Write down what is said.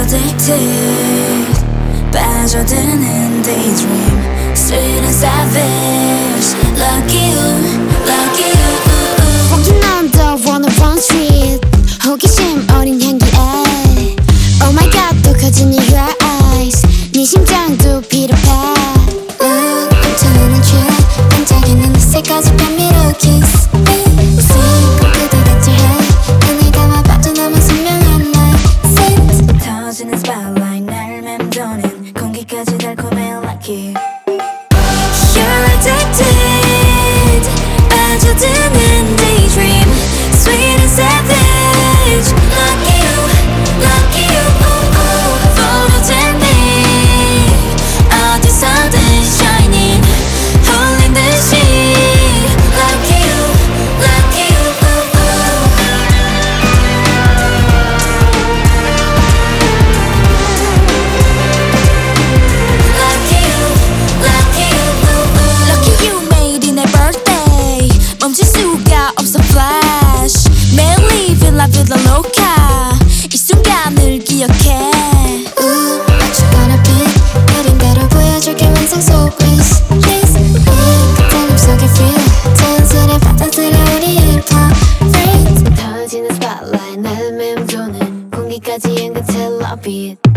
addicted 빠져드는 daydream Sweet and savage Lucky you, lucky you Walking on the 101 street 호기심 어린 향기에 Oh my god 또 커진 your eyes 네 심장도 비롯해 엄청나는 취해 반짝이는 햇살까지 밤미로 kiss Sweet 그대같이 해 눈을 감아 빠져나만 선명한 light scent 터지는 spotlight 날 맴도는 공기까지 달콤해 lucky You're addicted 빠져드는 daydream Sweet and savage Lucky you, lucky you Follow tell me 어디서든 shining 홀린 듯이 Lucky you, lucky you Lucky you, lucky you Lucky you made it 내 birthday 멈출 수가 없어 flash 매일 living la vida loca 이 순간을 기억해 What you gonna be 내린 대로 보여줄게 환상 속 please please 그때 속에 feel 자연스레 받아들여 우리의 perfect 터지는 spotlight 날 맴도는 공기까지 향긋해 love it